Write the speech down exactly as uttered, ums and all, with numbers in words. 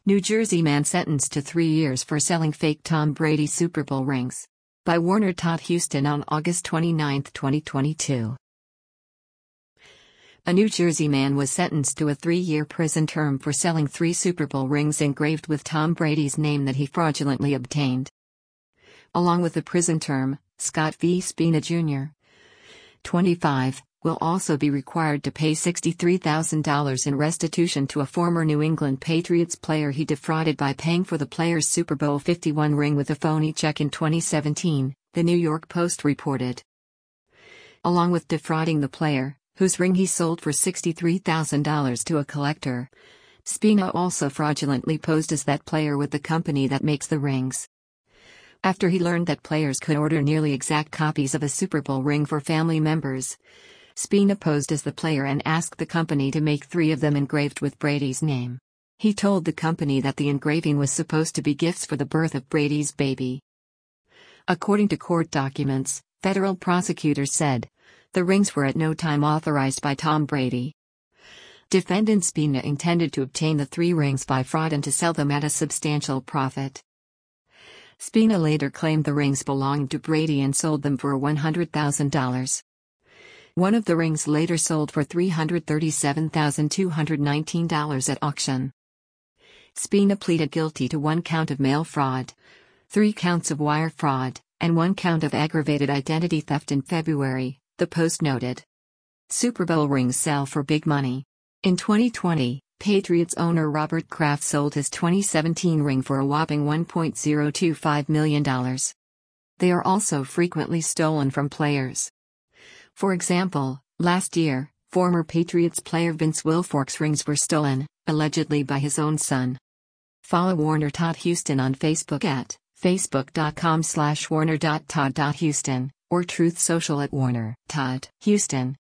New Jersey man sentenced to three years for selling fake Tom Brady Super Bowl rings. By Warner Todd Houston on August twenty-ninth, twenty twenty-two. A New Jersey man was sentenced to a three-year prison term for selling three Super Bowl rings engraved with Tom Brady's name that he fraudulently obtained. Along with the prison term, Scott V. Spina Junior, twenty-five, will also be required to pay sixty-three thousand dollars in restitution to a former New England Patriots player he defrauded by paying for the player's Super Bowl fifty-one ring with a phony check in twenty seventeen, the New York Post reported. Along with defrauding the player, whose ring he sold for sixty-three thousand dollars to a collector, Spina also fraudulently posed as that player with the company that makes the rings. After he learned that players could order nearly exact copies of a Super Bowl ring for family members, Spina posed as the player and asked the company to make three of them engraved with Brady's name. He told the company that the engraving was supposed to be gifts for the birth of Brady's baby. According to court documents, federal prosecutors said, the rings were at no time authorized by Tom Brady. Defendant Spina intended to obtain the three rings by fraud and to sell them at a substantial profit. Spina later claimed the rings belonged to Brady and sold them for one hundred thousand dollars. One of the rings later sold for three hundred thirty-seven thousand two hundred nineteen dollars at auction. Spina pleaded guilty to one count of mail fraud, three counts of wire fraud, and one count of aggravated identity theft in February, the Post noted. Super Bowl rings sell for big money. In twenty twenty, Patriots owner Robert Kraft sold his twenty seventeen ring for a whopping one point zero two five million dollars. They are also frequently stolen from players. For example, last year, former Patriots player Vince Wilfork's rings were stolen, allegedly by his own son. Follow Warner Todd Houston on Facebook at facebook.com slash warner.todd.houston or Truth Social at Warner Todd Houston.